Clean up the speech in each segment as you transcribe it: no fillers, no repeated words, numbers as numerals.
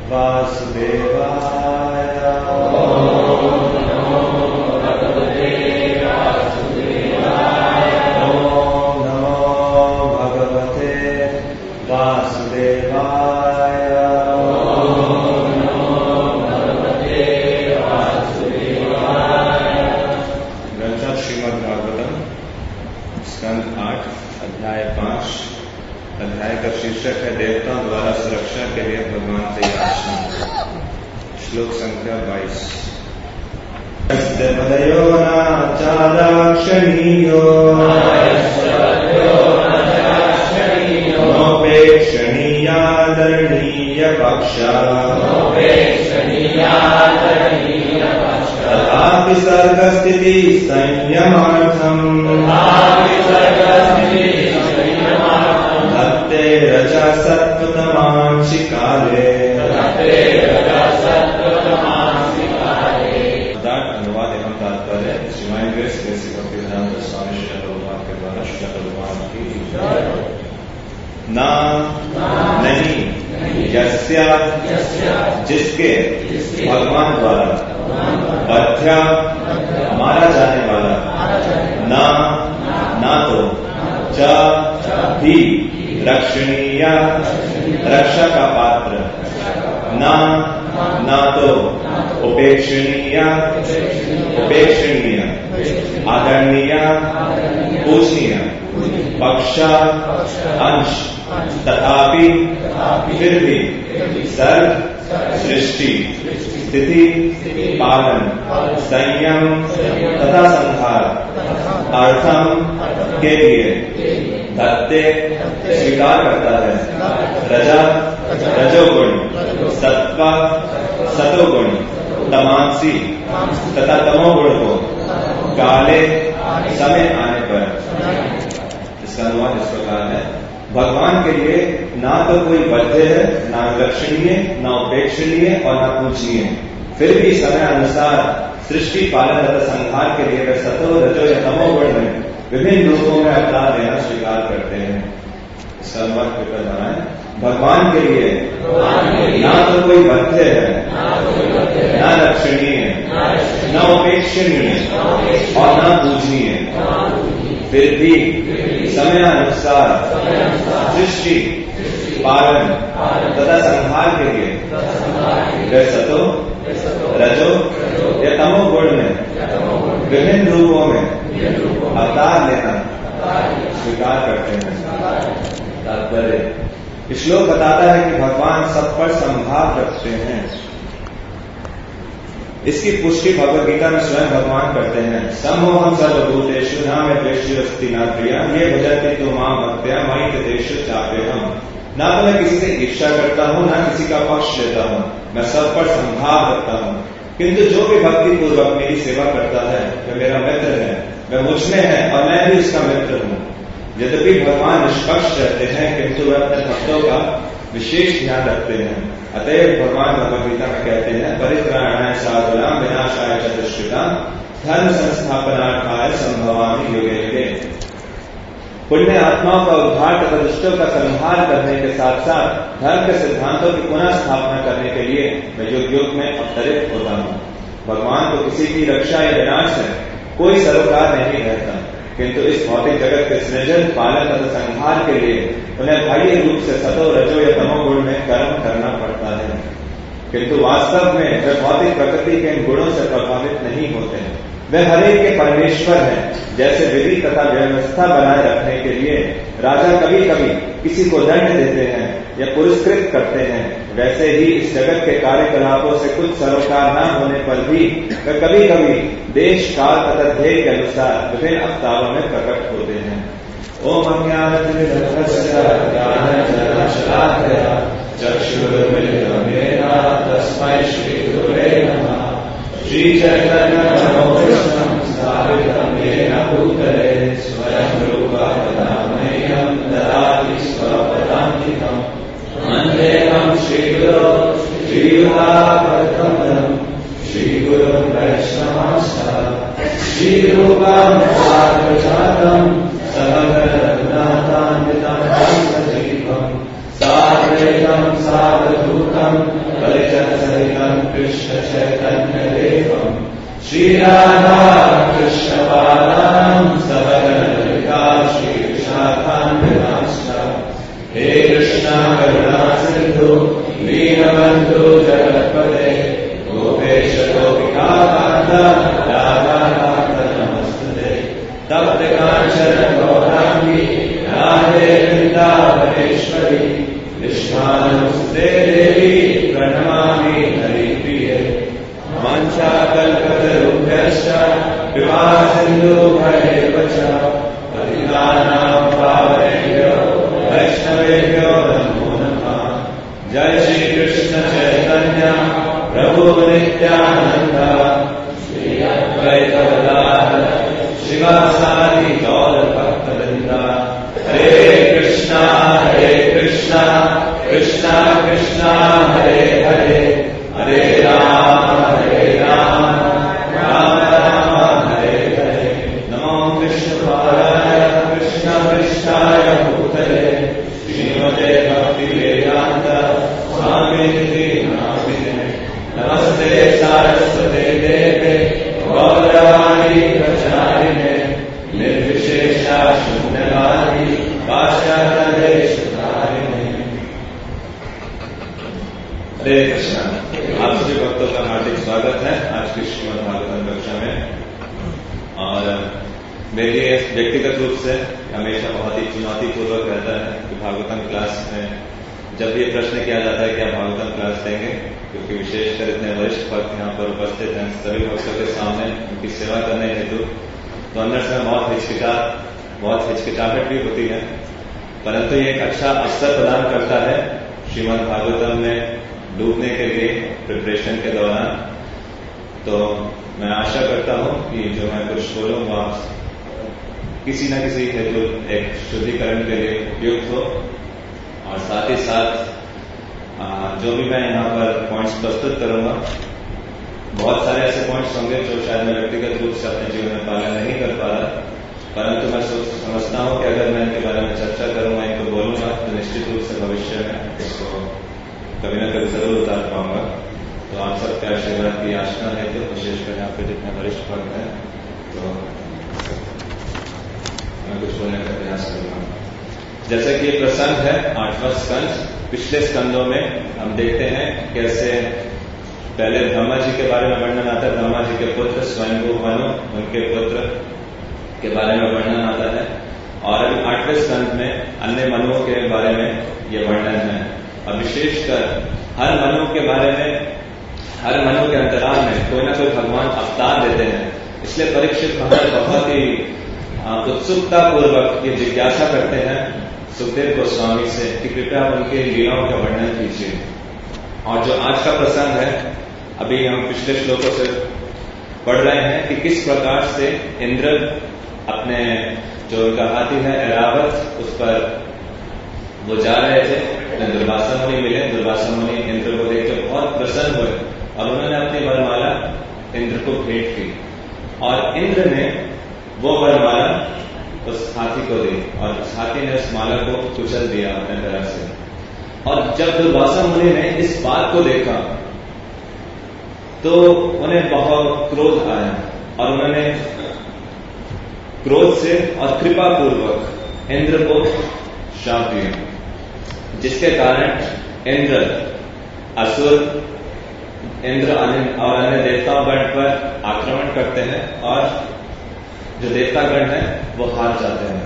वासुदेवाय। अध्याय का शीर्षक है देवताओं द्वारा सुरक्षा के लिए भगवान से याचना। श्लोक संख्या 22। पदयो नाचाराक्षणीयो नोपेक्षणीयादरणीय पक्षा तथापि सर्गस्थिति संयमार्थम् धत्ते रजा सत्वतमांसि काले। अनुवाद एवं तात्पर्य श्रीमान ग्रेसी भक्तिवेदांत स्वामी श्री भगवान के द्वारा श्री भगवान की ना नहीं यस्या जिसके भगवान द्वारा बध्या मारा जाने वाला ना तो चा भी रक्षणीय रक्षा का पात्र ना तो उपेक्षणीय आदरणीय पूजनीय पक्षा अंश तथापि फिर भी सर्व सृष्टि स्थिति पालन संयम तथा संहार अर्थम के लिए धत्ते स्वीकार करता है रजा रजोगुण सत्व सतोगुण तमांसी तथा तमोगुण को काले समय आने पर। इसका अनुवाद इस प्रकार है, भगवान के लिए ना तो कोई बद्ध है, ना लक्षणीय, ना उपेक्षणीय और ना पूजनीय, फिर भी समय अनुसार सृष्टि पालन तथा संहार के लिए वे सतो रजो या तमोगुण में विभिन्न रूपों में अवतार देना स्वीकार करते हैं। इसका अनुवाद कृपया बनाएं। भगवान के लिए ना तो कोई बद्ध है, ना लक्षणीय, ना उपेक्षणीय और ना पूजनीय, फिर भी समय अनुसार सृष्टि पालन तथा संहार के लिए वे सतो रजो या तमोगुण में विभिन्न रूपों में अवतार लेना स्वीकार करते हैं। तात्पर्य श्लोक बताता है कि भगवान सब पर संभाव रखते हैं। इसकी पुष्टि भगवद गीता में स्वयं भगवान करते हैं। समोहम सर्वभूतेषु न मे द्वेष्योऽस्ति न प्रिया ये भजन्ति तु मां भक्त्या मयि तेषु चाप्यहम्। ना तो मैं किसी से ईर्ष्या करता हूं, ना किसी का पक्ष लेता हूं, मैं सब पर संभाव रखता हूं, किंतु जो भी भक्ति पूर्वक मेरी सेवा करता है वह मेरा मित्र है, वह मुझ में है और मैं भी उसका मित्र हूं। यद्यपि भगवान निष्पक्ष रहते हैं, किंतु वह अपने भक्तों का विशेष ध्यान रखते हैं। अतएव भगवान भगवद गीता में कहते हैं, परित्राणाय साधूनां विनाशाय च दुष्कृतां धर्म संस्थापनार्थाय संभवामि युगे युगे। पुण्य आत्माओं का उद्धार तथा दुष्टों का संहार करने के साथ साथ धर्म के सिद्धांतों की पुनः स्थापना करने के लिए मैं युग युग में अवतरित होता हूं। भगवान को किसी की रक्षा या विनाश है कोई सरोकार नहीं रहता, किंतु इस भौतिक जगत के सृजन पालन तथा संहार के लिए उन्हें बाह्य रूप से सतो रजो या तमोगुण में कर्म करना पड़ता है, किंतु वास्तव में वे भौतिक प्रकृति के इन गुणों से प्रभावित नहीं होते हैं। वे हरेक के परमेश्वर हैं। जैसे विधि तथा व्यवस्था बनाए रखने के लिए राजा कभी कभी किसी को दंड देते हैं या पुरस्कृत करते हैं, वैसे ही इस जगत के कार्यकलापों से कुछ सरोकार न होने पर भी वे कभी कभी देश काल तथा ध्येय के अनुसार विभिन्न अवतारों में प्रकट होते हैं। ओम अज्ञानतिमिरन्धस्य चक्षुरुन्मिलितं येन तस्मै श्रीगुरवे नमः। श्री चैतन्य मनोभीष्टं स्थापितं येन भूतले स्वयं रूपा तदा मह्यं ददाति स्वपदान्तिकम्। वन्देऽहं श्रीगुरो श्रीयुतापद्मं श्रीगुरुं वैष्णवांश्च श्रीरूपं साग्रजातं सहगणरघुनाथान्वितं सजीवं साद्वैतं सावधूतं परिजन सहितं कृष्ण चैतन्य देवं श्री राधा कृष्ण पादां सहगण ललिता श्री विशाखान्वितांश्च हे कृष्णा करुणा सिंधु दीनबन्धु जगत्पते गोपेश गोपिका कान्त राधा कान्त नमस्ते तप्त कांचन गौरांगी राधे वृंदावनेश्वरी विश्वानमुस्ते देवी प्रणमामि हरिप्रिये वाञ्छाकल्पतरुभ्यश्च कृपासिन्धुभ्यैव च पतितानां पावनेभ्यो वैष्णवेभ्यो नमो नमः। जय श्री कृष्ण चैतन्य प्रभु नित्यानंद श्री अद्वैत गदाधर शिवासादि गौर भक्तवृंद हरे कृष्णा कृष्णा कृष्णा हरे हरे हरे राम राम राम हरे हरे। नमो कृष्णपादाय कृष्ण पृष्ठाय भूतले श्रीमते भक्ति वेदांत स्वामिनिधि नामिने नमस्ते सारस्वते देवे गौरवाणी प्रचारिणे निर्विशेषा शून्यवादी पाश्चात्यदेशधारिणे। हरे कृष्ण। आप सभी भक्तों का हार्दिक स्वागत है आज की श्रीमद् भागवतम कक्षा में। और मेरे लिए व्यक्तिगत रूप से हमेशा बहुत ही चुनौतीपूर्वक रहता है कि भागवतम क्लास में जब ये प्रश्न किया जाता है कि आप भागवतम क्लास देंगे, क्योंकि विशेषकर इतने वरिष्ठ भक्त यहाँ पर उपस्थित हैं, सभी भक्तों के सामने उनकी सेवा करने हेतु तो अंदर से बहुत हिचकिचाहट भी होती है, परंतु ये एक अच्छा अवसर प्रदान करता है श्रीमद् भागवतम में डूबने के लिए प्रिपरेशन के दौरान। तो मैं आशा करता हूं कि जो मैं कुछ बोलूंगा किसी न किसी हेतु एक शुद्धिकरण के लिए उपयुक्त हो, और साथ ही साथ जो भी मैं यहाँ पर पॉइंट्स प्रस्तुत करूंगा, बहुत सारे ऐसे पॉइंट्स होंगे जो शायद मैं व्यक्तिगत रूप से अपने जीवन में पालन नहीं कर पा रहा, परंतु मैं समझता हूं कि अगर मैं इनके बारे में चर्चा करूंगा, इनको बोलूंगा, तो निश्चित रूप से भविष्य में इसको कभी न कभी जरूर उतार पाऊंगा। तो आप सबके आशीर्वाद की आशा है, तो विशेषकर यहाँ पे जितने वरिष्ठ भक्त हैं, तो मैं कुछ बोलने का प्रयास करूंगा। जैसा कि ये प्रसंग है 8वां स्कंद। पिछले स्कंदों में हम देखते हैं कैसे पहले ब्रह्मा जी के बारे में वर्णन आता है, ब्रह्मा जी के पुत्र स्वयंभू मनु, उनके पुत्र के बारे में वर्णन आता है, और अभी 8वें स्कंद में अन्य मनुओं के बारे में ये वर्णन है। और विशेषकर हर मनु के बारे में, हर मनु के अंतराल में कोई ना कोई भगवान अवतार देते हैं। इसलिए परीक्षित महाराज बहुत ही उत्सुकता पूर्वक ये जिज्ञासा करते हैं सुखदेव गोस्वामी से कि कृपया उनके लीलाओं का वर्णन कीजिए। और जो आज का प्रसंग है, अभी हम पिछले श्लोकों से पढ़ रहे हैं कि किस प्रकार से इंद्र अपने जो उनका हाथी है ऐरावत, उस पर वो जा रहे थे, दुर्वासा मुनि मिले। दुर्वासा मुनि इंद्र को देख के बहुत प्रसन्न हुए और उन्होंने अपनी वरमाला इंद्र को भेंट की, और इंद्र ने वो वरमाला उस हाथी को दी, और उस हाथी ने उस माला को कुचल दिया अपने तरफ से। और जब दुर्वासा मुनि ने इस बात को देखा तो उन्हें बहुत क्रोध आया, और उन्होंने क्रोध से और कृपा पूर्वक इंद्र को श्राप दिया, जिसके कारण इंद्र, असुर, इंद्र और अन्य देवतागण पर आक्रमण करते हैं, और जो देवतागण है वो हार जाते हैं।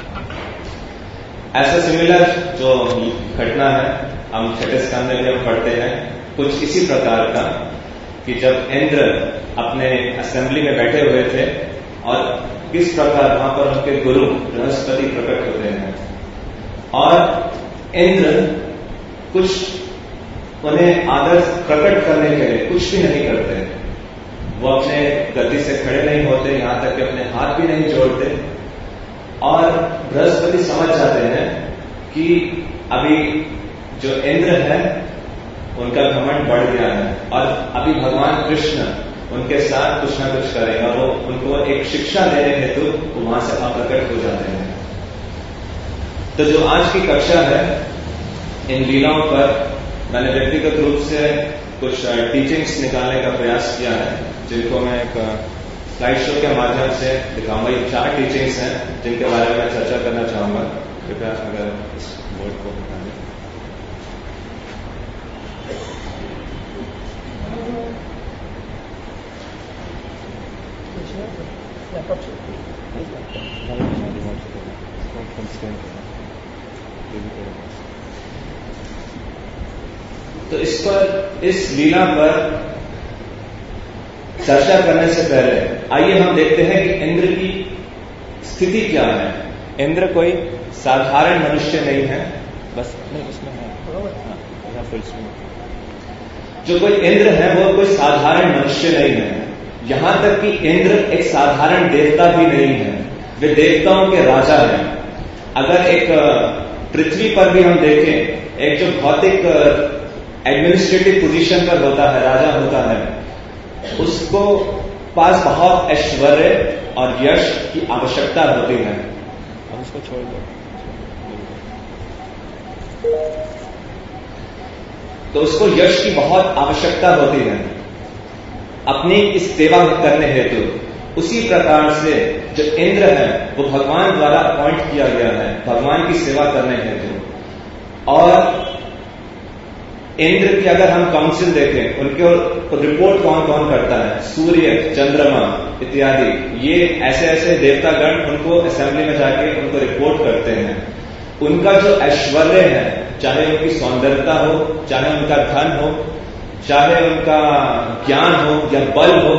ऐसा सिमिलर जो घटना है हम 6वें स्कंद में भी हम पढ़ते हैं कुछ इसी प्रकार का, कि जब इंद्र अपने असेंबली में बैठे हुए थे और किस प्रकार वहां पर उनके गुरु बृहस्पति प्रकट होते हैं, और इंद्र कुछ उन्हें आदर प्रकट करने के लिए कुछ भी नहीं करते। वो अपने गद्दी से खड़े नहीं होते, यहां तक कि अपने हाथ भी नहीं जोड़ते, और बृहस्पति समझ जाते हैं कि अभी जो इंद्र है उनका घमंड बढ़ गया है, और अभी भगवान कृष्ण उनके साथ कुछ ना कुछ करेगा। वो उनको एक शिक्षा देने हेतु वो वहां से अप्रकट हो जाते हैं। तो जो आज की कक्षा है इन लीलाओं पर मैंने व्यक्तिगत रूप से कुछ टीचिंग्स निकालने का प्रयास किया है, जिनको मैं एक स्लाइड शो के माध्यम से दिखाऊंगा। ये 4 टीचिंग्स हैं जिनके बारे में मैं चर्चा करना चाहूंगा। कृपया अगर इस बोर्ड को हटा दें। तो इस लीला पर चर्चा करने से पहले आइए हम देखते हैं कि इंद्र की स्थिति क्या है। इंद्र कोई साधारण मनुष्य नहीं है, बस नहीं इसमें है, जो कोई इंद्र है वो कोई साधारण मनुष्य नहीं है। यहां तक कि इंद्र एक साधारण देवता भी नहीं है, वे देवताओं के राजा हैं। अगर एक पृथ्वी पर भी हम देखें, एक जो भौतिक एडमिनिस्ट्रेटिव पोजीशन पर होता है, राजा होता है, उसको पास बहुत ऐश्वर्य और यश की आवश्यकता होती है। उसको छोड़ दो। तो उसको यश की बहुत आवश्यकता होती है अपनी इस सेवा करने हेतु। उसी प्रकार से जो इंद्र है वो भगवान द्वारा अपॉइंट किया गया है भगवान की सेवा करने हेतु। और इंद्र की अगर हम काउंसिल देखें, उनके रिपोर्ट कौन कौन करता है, सूर्य, चंद्रमा इत्यादि, ये ऐसे ऐसे देवतागण उनको असेंबली में जाके उनको रिपोर्ट करते हैं। उनका जो ऐश्वर्य है, चाहे उनकी सौंदर्यता हो, चाहे उनका धन हो, चाहे उनका ज्ञान हो या बल हो,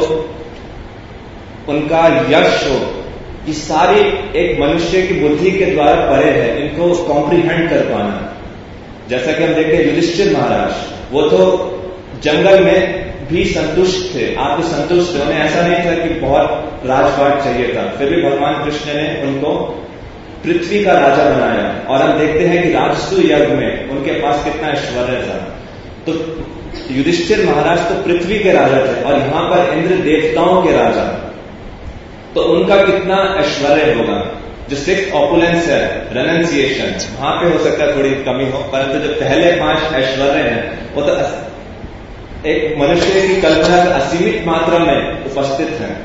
उनका यश हो, ये सारी एक मनुष्य की बुद्धि के द्वारा परे है, इनको कॉम्प्रीहेंड कर पाना। जैसा कि हम देखते हैं युधिष्ठिर महाराज, वो तो जंगल में भी संतुष्ट थे, आप तो संतुष्ट थे, उन्हें ऐसा नहीं था कि बहुत राजपाट चाहिए था, फिर भी भगवान कृष्ण ने उनको पृथ्वी का राजा बनाया। और हम देखते हैं कि राजसू यज्ञ में उनके पास कितना ऐश्वर्य था। तो युधिष्ठिर महाराज तो पृथ्वी के राजा थे और यहां पर इंद्र देवताओं के राजा, तो उनका कितना ऐश्वर्य होगा। जो 6 ऑपुलेंस है, रेनन्सिएशन, वहां पे हो सकता है थोड़ी कमी हो, परंतु जो पहले 5 ऐश्वर्य हैं वो तो एक मनुष्य की कल्पना से असीमित मात्रा में उपस्थित है।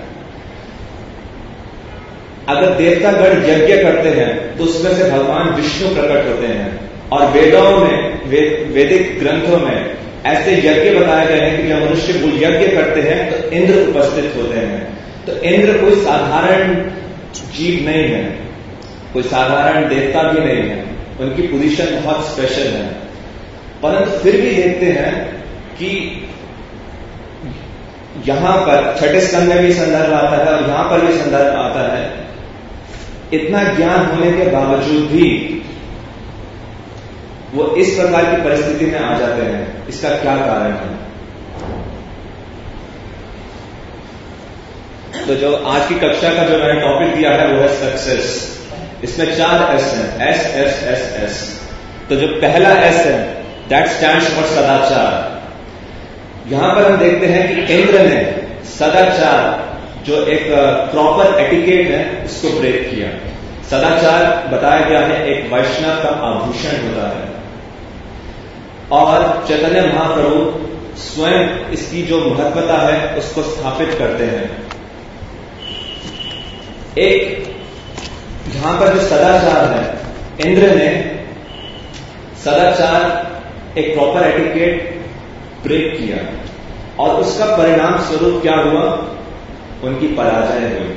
अगर देवतागण यज्ञ करते हैं तो उसमें से भगवान विष्णु प्रकट होते हैं। और वेदों में, वैदिक ग्रंथों में ऐसे यज्ञ बताए गए हैं कि जब मनुष्य वो यज्ञ करते हैं तो इंद्र उपस्थित होते हैं। तो इंद्र कोई साधारण जीव नहीं है, कोई साधारण देवता भी नहीं है, उनकी पोजीशन बहुत स्पेशल है। परंतु फिर भी देखते हैं कि यहां पर 6ठे स्कंद में भी संदर्भ आता है और यहां पर भी संदर्भ आता है, इतना ज्ञान होने के बावजूद भी वो इस प्रकार की परिस्थिति में आ जाते हैं। इसका क्या कारण है? तो जो आज की कक्षा का जो मैंने टॉपिक दिया है वो है सक्सेस। इसमें 4 एस हैं, एस एस एस एस। तो जो पहला एस है, दैट स्टैंड्स फॉर सदाचार। यहां पर हम देखते हैं कि इंद्र ने सदाचार, जो एक प्रॉपर एटिकेट है, उसको ब्रेक किया। सदाचार बताया गया है एक वैष्णव का आभूषण होता है, और चैतन्य महाप्रभु स्वयं इसकी जो महत्वता है उसको स्थापित करते हैं। एक जहां पर जो सदाचार है, इंद्र ने सदाचार, एक प्रॉपर एटिकेट ब्रेक किया, और उसका परिणाम स्वरूप क्या हुआ? उनकी पराजय हुई।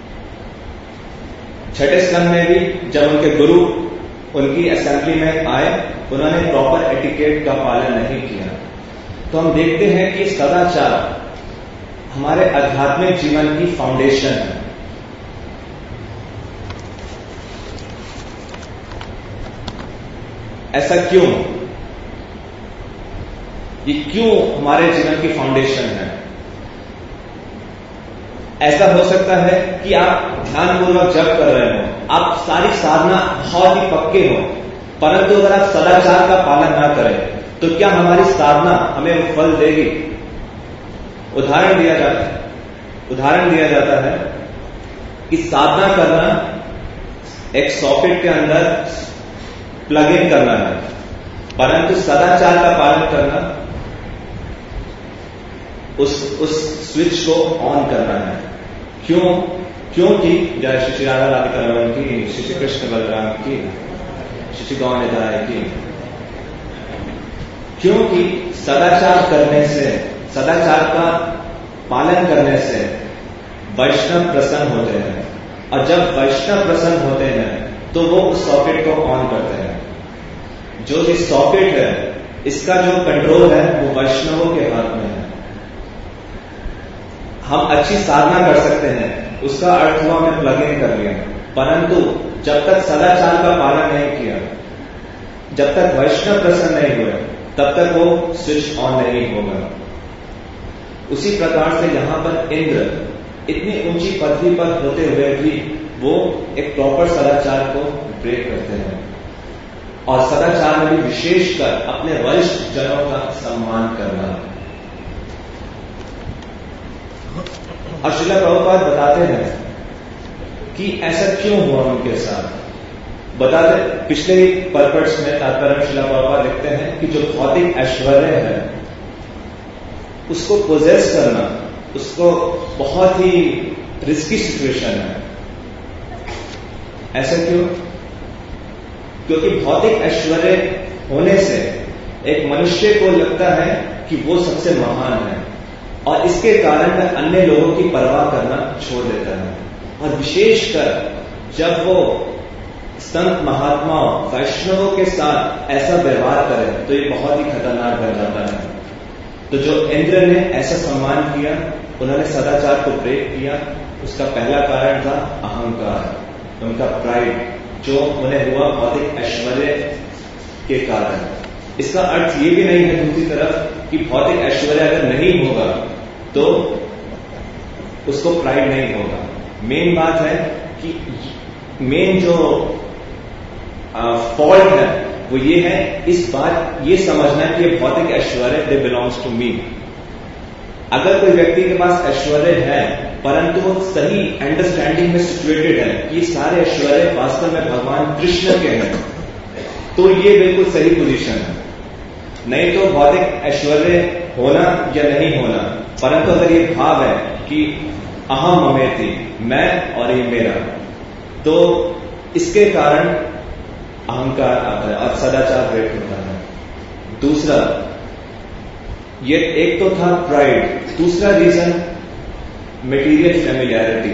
6ठे स्कंद में भी जब उनके गुरु उनकी असेंबली में आए, उन्होंने प्रॉपर एटिकेट का पालन नहीं किया। तो हम देखते हैं कि सदाचार हमारे आध्यात्मिक जीवन की फाउंडेशन है। ऐसा क्यों? ये क्यों हमारे जीवन की फाउंडेशन है? ऐसा हो सकता है कि आप ध्यानपूर्वक जप कर रहे हो, आप सारी साधना बहुत ही पक्के हो, परंतु अगर आप सदाचार का पालन ना करें तो क्या हमारी साधना हमें फल देगी? उदाहरण दिया जाता है कि साधना करना एक सॉकेट के अंदर प्लग इन करना है। परंतु सदाचार का पालन करना, उस स्विच को ऑन करना है। क्योंकि जय श्री राधा राधिका रमन की, श्री कृष्ण बलराम की, श्री गौर निताय की। क्योंकि सदाचार करने से, सदाचार का पालन करने से वैष्णव प्रसन्न होते हैं, और जब वैष्णव प्रसन्न होते हैं तो वो उस सॉकेट को ऑन करते हैं। जो ये सॉकेट है, इसका जो कंट्रोल है वो वैष्णवों के हाथ में है। हम अच्छी साधना कर सकते हैं, उसका अर्थ हुआ हमने प्लग इन कर लिया, परंतु जब तक सदाचार का पालन नहीं किया, जब तक वैष्णव प्रसन्न नहीं हुए, तब तक वो स्विच ऑन नहीं होगा। उसी प्रकार से यहां पर इंद्र इतनी ऊंची पदवी पर होते हुए भी वो एक प्रॉपर सदाचार को ब्रेक करते हैं, और सदाचार में भी विशेषकर अपने वरिष्ठ जनों का सम्मान करना। और श्रील प्रभुपाद बताते हैं कि ऐसा क्यों हुआ उनके साथ। बताते पिछले ही परपर्ट्स में तात्पर्य श्रील प्रभुपाद लिखते हैं कि जो भौतिक ऐश्वर्य है उसको पोजेस करना, उसको बहुत ही रिस्की सिचुएशन है। ऐसा क्यों? क्योंकि भौतिक ऐश्वर्य होने से एक मनुष्य को लगता है कि वो सबसे महान है, और इसके कारण वह अन्य लोगों की परवाह करना छोड़ देता है। और विशेषकर जब वो संत महात्माओं वैष्णवों के साथ ऐसा व्यवहार करे तो ये बहुत ही खतरनाक बन जाता है। तो जो इंद्र ने ऐसा सम्मान किया, उन्होंने सदाचार को ब्रेक किया, उसका पहला कारण था अहंकार, उनका प्राइड, जो उन्हें हुआ भौतिक ऐश्वर्य के कारण। इसका अर्थ ये भी नहीं है दूसरी तरफ कि भौतिक ऐश्वर्य अगर नहीं होगा तो उसको प्राइड नहीं होगा। मेन बात है कि मेन जो फॉल्ट है वो ये है, इस बात ये समझना कि ये भौतिक ऐश्वर्य दे बिलोंग्स टू मी। अगर कोई व्यक्ति के पास ऐश्वर्य है परंतु वो सही अंडरस्टैंडिंग में सिचुएटेड है कि ये सारे ऐश्वर्य वास्तव में भगवान कृष्ण के हैं, तो ये बिल्कुल सही पोजीशन है। नहीं तो भौतिक ऐश्वर्य होना या नहीं होना, परंतु अगर ये भाव है कि अहम ममेति, मैं और ये मेरा, तो इसके कारण अहंकार आता है और सदाचार ब्रेक होता है। दूसरा, ये एक तो था प्राइड, दूसरा रीजन मटेरियल फैमिलियरिटी।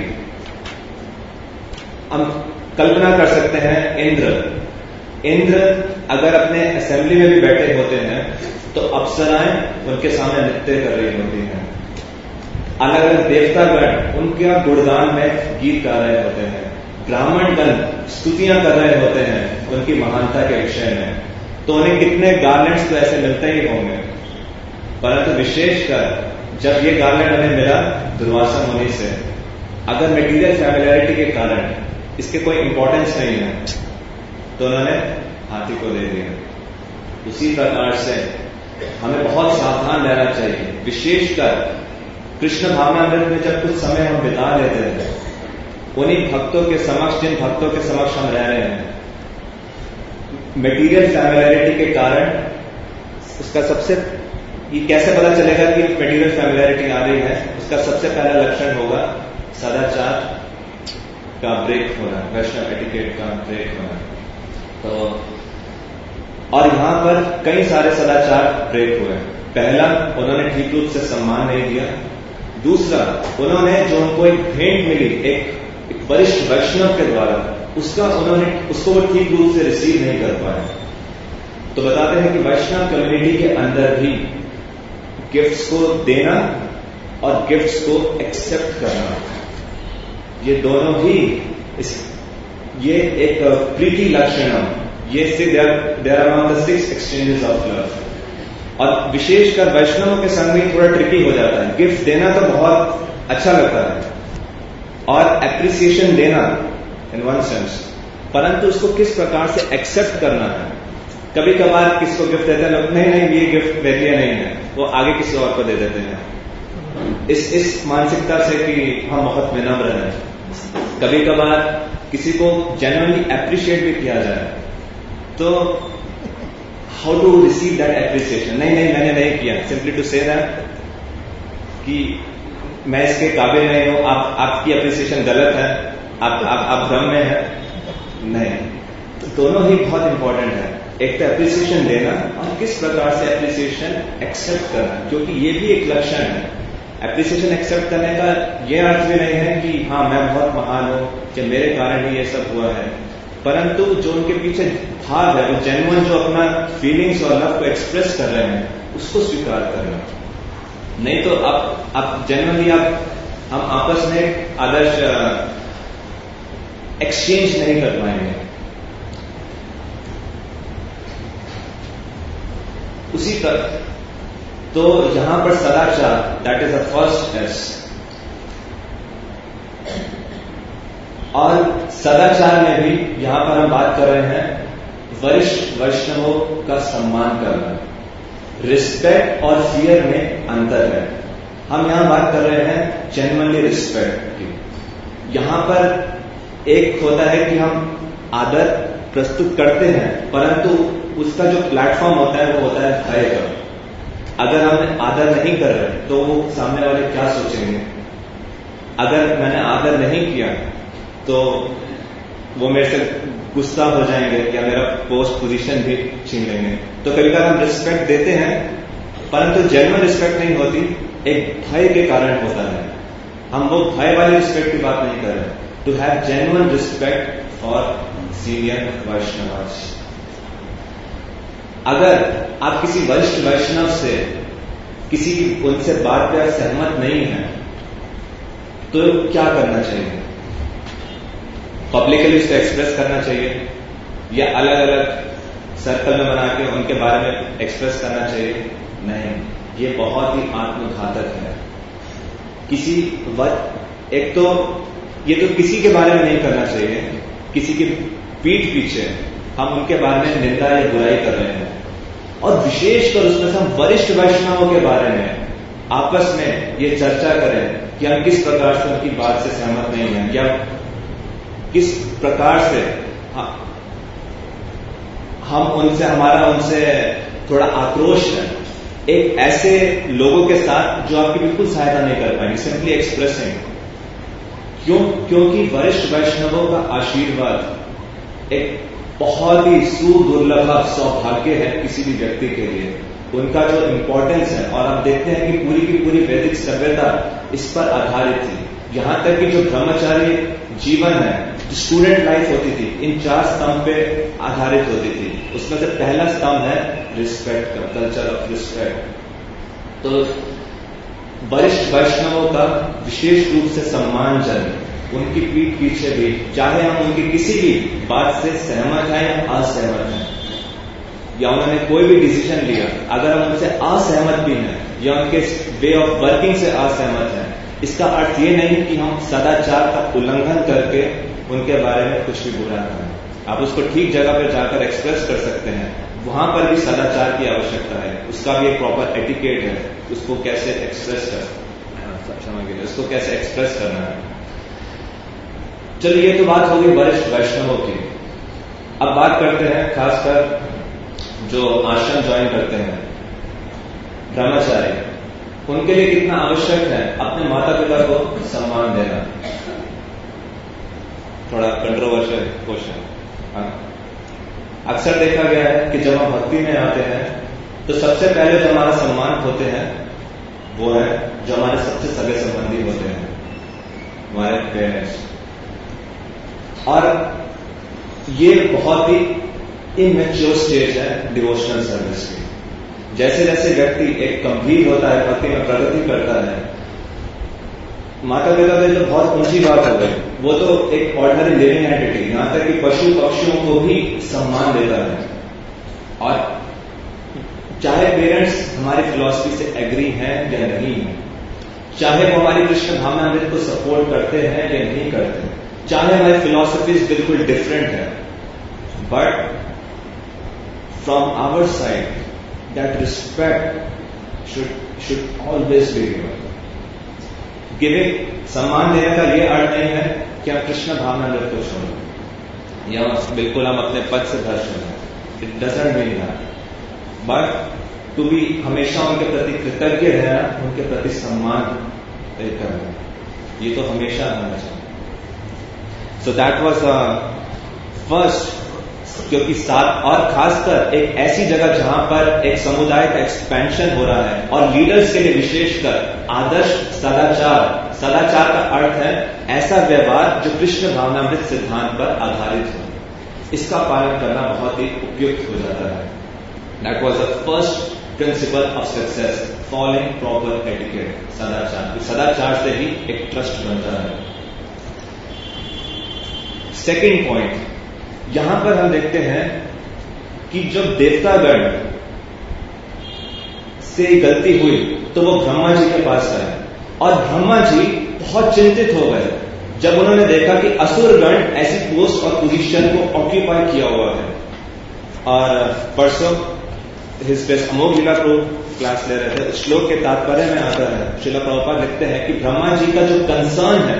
हम कल्पना कर सकते हैं इंद्र अगर अपने असेंबली में भी बैठे होते हैं तो अप्सराएं उनके सामने नृत्य कर रही होती हैं, अलग अलग देवतागण उनके गुणगान में गीत गा रहे होते हैं, ब्राह्मण गण स्तुतियां कर रहे होते हैं उनकी महानता के विषय में, तो उन्हें कितने गार्लेंड्स तो ऐसे मिलते ही होंगे। परंतु विशेषकर जब ये गार्लेंड उन्हें मिला दुर्वासा मुनि से, अगर मटेरियल फैमिलियरिटी के कारण इसके कोई इंपॉर्टेंस नहीं है तो उन्होंने हाथी को दे दिया। उसी प्रकार से हमें बहुत सावधान रहना चाहिए, विशेषकर कृष्ण भावनामृत में जब कुछ समय हम बिता लेते हैं, उन्हीं भक्तों के समक्ष, जिन भक्तों के समक्ष हम रह रहे हैं, मटेरियल फैमिलियरिटी के कारण उसका सबसे, ये कैसे पता चलेगा कि मटेरियल फैमिलियरिटी आ रही है? उसका सबसे पहला लक्षण होगा सदाचार का ब्रेक होना, वैष्णव एटिकेट का ब्रेक होना। तो और यहां पर कई सारे सदाचार ब्रेक हुए। पहला, उन्होंने ठीक रूप से सम्मान नहीं दिया। दूसरा, उन्होंने जो उनको एक भेंट मिली एक वरिष्ठ वैष्णव के द्वारा, उसको वो ठीक रूप से रिसीव नहीं कर पाए। तो बताते हैं कि वैष्णव कम्युनिटी के अंदर भी गिफ्ट्स को देना और गिफ्ट्स को एक्सेप्ट करना, ये दोनों ही ये एक प्रीति लक्षणम, ये there are the 6 exchanges of love. और विशेषकर वैष्णवों के संग में थोड़ा ट्रिकी हो जाता है। गिफ्ट देना तो बहुत अच्छा लगता है और एप्रिसिएशन देना इन वन सेंस, परंतु उसको किस प्रकार से एक्सेप्ट करना है। कभी कभार किसको गिफ्ट देते हैं लोग, नहीं ये गिफ्ट मेरे लिए नहीं है, वो आगे किसी और को दे देते हैं, इस मानसिकता से कि हम बहुत विनम्र हैं। कभी कभार किसी को जेन्युइनली एप्रिशिएट भी किया जाए तो how to receive that appreciation. नहीं मैंने नहीं किया, सिंपली टू से दैट कि मैं इसके काबिल नहीं हूं, आपकी एप्रिसिएशन गलत है, आप भ्रम में है। नहीं, तो दोनों ही बहुत इंपॉर्टेंट है। एक तो एप्रिसिएशन देना और किस प्रकार से एप्रिसिएशन एक्सेप्ट करना, क्योंकि ये भी एक लक्षण है। एप्रिसिएशन एक्सेप्ट करने का ये अर्थ भी नहीं है कि हाँ मैं बहुत महान हूं कि मेरे कारण ही ये सब हुआ है, परंतु जो उनके पीछे भाव है, वो जेन्युइन जो अपना फीलिंग्स और लव को एक्सप्रेस कर रहे हैं, उसको स्वीकार करना। नहीं तो आप जेन्युइनली हम आपस में आदर्श एक्सचेंज नहीं कर पाएंगे। उसी तरह तो यहां पर सदाचार, that is the first S. और सदाचार में भी यहां पर हम बात कर रहे हैं वरिष्ठ वैष्णवों का सम्मान करना। रिस्पेक्ट और फियर में अंतर है। हम यहां बात कर रहे हैं जेन्युइनली रिस्पेक्ट की। यहां पर एक होता है कि हम आदर प्रस्तुत करते हैं, परंतु उसका जो प्लेटफॉर्म होता है वो होता है भय का। अगर हम आदर नहीं कर रहे तो वो सामने वाले क्या सोचेंगे। अगर मैंने आदर नहीं किया तो वो मेरे से गुस्सा हो जाएंगे या मेरा पोस्ट पोजीशन भी छीन लेंगे। तो कभी कभी हम रिस्पेक्ट देते हैं, परंतु जेन्युइन रिस्पेक्ट नहीं होती, एक भय के कारण होता है। हम वो भय वाली रिस्पेक्ट की बात नहीं कर रहे। To have genuine respect for senior Vaishnava. अगर आप किसी वरिष्ठ वैष्णव से किसी उनसे बात पर सहमत नहीं है तो क्या करना चाहिए? पब्लिकली उसको एक्सप्रेस करना चाहिए या अलग अलग सर्कल में बना के उनके बारे में एक्सप्रेस करना चाहिए? नहीं, ये बहुत ही आत्मघातक है। किसी वक्त एक तो ये तो किसी के बारे में नहीं करना चाहिए, किसी की पीठ पीछे हम उनके बारे में निंदा या बुराई कर रहे हैं। और विशेषकर उसमें से हम वरिष्ठ वैष्णवों के बारे में आपस में ये चर्चा करें कि हम किस प्रकार से उनकी बात से सहमत नहीं हैं, या किस प्रकार से हम हमारा उनसे थोड़ा आक्रोश है। एक ऐसे लोगों के साथ जो आपकी बिल्कुल सहायता नहीं कर पाएंगे, सिंपली एक्सप्रेसिंग। क्योंकि वरिष्ठ वैष्णवों का आशीर्वाद एक बहुत ही सुदुर्लभ सौभाग्य है किसी भी व्यक्ति के लिए। उनका जो इंपॉर्टेंस है, और आप देखते हैं कि पूरी की पूरी वैदिक सभ्यता इस पर आधारित थी। यहां तक कि जो ब्रह्मचारी जीवन है, जो स्टूडेंट लाइफ होती थी, इन 4 स्तंभ पे आधारित होती थी। उसमें से पहला स्तंभ है रिस्पेक्ट का, कल्चर ऑफ रिस्पेक्ट। तो वरिष्ठ वैष्णवों का विशेष रूप से सम्मानजनक, उनकी पीठ पीछे भी, चाहे हम उनकी किसी भी बात से सहमत हैं या असहमत हैं, या उन्होंने कोई भी डिसीजन लिया, अगर हम उनसे असहमत भी हैं या उनके वे ऑफ वर्किंग से असहमत हैं, इसका अर्थ ये नहीं कि हम सदाचार का उल्लंघन करके उनके बारे में कुछ भी बुरा करें। आप उसको ठीक जगह पर जाकर एक्सप्रेस कर सकते हैं, वहां पर भी सदाचार की आवश्यकता है। उसका भी एक प्रॉपर एटिकेट है, उसको कैसे एक्सप्रेस उसको कैसे एक्सप्रेस करना है। चलिए, ये तो बात होगी वरिष्ठ वैष्णवों की। अब बात करते हैं खासकर जो आश्रम ज्वाइन करते हैं, ब्रह्मचारी, उनके लिए कितना आवश्यक है अपने माता पिता को सम्मान देना। थोड़ा कंट्रोवर्शियल क्वेश्चन। अक्सर देखा गया है कि जब हम भक्ति में आते हैं तो सबसे पहले जो हमारा सम्मान होते हैं वो है जो हमारे सबसे सगे संबंधी होते हैं, हमारे पेरेंट्स। और ये बहुत ही इमेच्योर स्टेज है डिवोशनल सर्विस की। जैसे जैसे व्यक्ति एक गंभीर होता है, भक्ति में प्रगति करता है, माता पिता तो जो बहुत ऊंची बात हो गई, वो तो एक ऑर्डिनरी लिविंग एंटिटी, यहां तक कि पशु पक्षियों को भी सम्मान देता है। और चाहे पेरेंट्स हमारी फिलॉसफी से एग्री हैं या नहीं है, चाहे वो हमारी कृष्ण भावनामृत को सपोर्ट करते हैं या नहीं करते, चाहे हमारी फिलॉसफीज बिल्कुल डिफरेंट है, but from our side that respect should always be given. Giving, सम्मान देने का यह अर्थ नहीं है कि हम कृष्ण भावनामृत को छोड़ें या बिल्कुल हम अपने पद से भ्रष्ट हो जाए। It doesn't mean that. But to be हमेशा उनके प्रति कृतज्ञ रहना, उनके प्रति सम्मान करना, ये तो हमेशा होना चाहिए। सो दैट वाज फर्स्ट, क्योंकि साथ और खासकर एक ऐसी जगह जहां पर एक समुदाय का एक्सपेंशन हो रहा है और लीडर्स के लिए विशेषकर आदर्श सदाचार, सदाचार का अर्थ है ऐसा व्यवहार जो कृष्ण भावनामृत सिद्धांत पर आधारित हो, इसका पालन करना बहुत ही उपयुक्त हो जाता है। That was the first principle of success, following proper etiquette, सदाचार। सदाचार से ही एक ट्रस्ट बनता है। सेकेंड पॉइंट, यहां पर हम देखते हैं कि जब देवतागण से गलती हुई तो वो ब्रह्मा जी के पास गए और ब्रह्मा जी बहुत चिंतित हो गए जब उन्होंने देखा कि असुरगण ऐसी पोस्ट और पोजीशन को ऑक्यूपाई किया हुआ है। और परसों हिज बेस्ट अमोघ लीला को क्लास ले रहे थे, श्लोक के तात्पर्य में आता है, श्रील प्रभुपाद लिखते हैं कि ब्रह्मा जी का जो कंसर्न है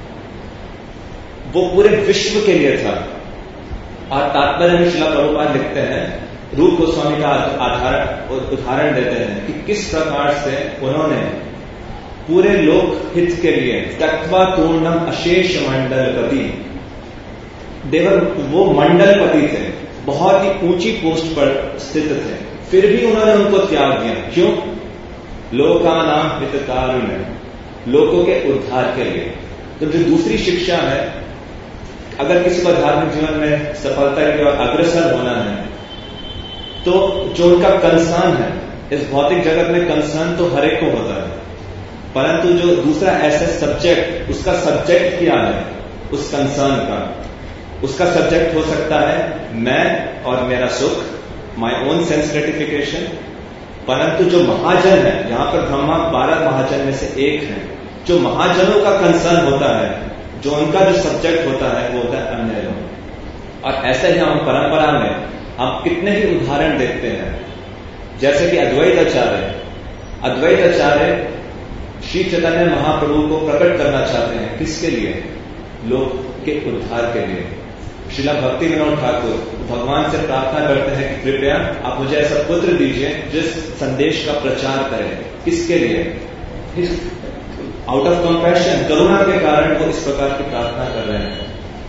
वो पूरे विश्व के लिए था। और तात्पर्य में श्रील प्रभुपाद लिखते हैं, रूप गोस्वामी का उदाहरण देते हैं कि किस प्रकार से उन्होंने पूरे लोक हित के लिए तत्वा पूर्णम अशेष मंडलपति, देवर वो मंडलपति थे, बहुत ही ऊंची पोस्ट पर स्थित थे, फिर भी उन्होंने उनको त्याग दिया। क्यों? लोकानां हितकारुण्य, लोगों के उद्धार के लिए। तो जो दूसरी शिक्षा है, अगर किसी को धार्मिक जीवन में सफलता की ओर अग्रसर होना है तो जो उनका कंसर्न है, इस भौतिक जगत में कंसर्न तो हर एक को होता है, परंतु जो दूसरा ऐसा सब्जेक्ट, उसका सब्जेक्ट क्या है उस कंसर्न का, उसका सब्जेक्ट हो सकता है मैं और मेरा सुख, माई ओन सेंस ग्रेटिफिकेशन। परंतु जो महाजन है, यहां पर ब्रह्मा 12 महाजन में से एक है, जो महाजनों का कंसर्न होता है, जो उनका जो सब्जेक्ट होता है वो होता है अन्य लोग। और ऐसे ही हम परंपरा में हम कितने ही उदाहरण देखते हैं, जैसे कि अद्वैत आचार्य श्री चैतन्य महाप्रभु को प्रकट करना चाहते हैं, किसके लिए? लोक के उद्धार के लिए। श्रीला भक्ति विनोद ठाकुर भगवान से प्रार्थना करते हैं कि कृपया आप मुझे ऐसा पुत्र दीजिए जिस संदेश का प्रचार करे। किसके लिए? आउट ऑफ कंपैशन, करुणा के कारण वो इस प्रकार की प्रार्थना कर रहे हैं।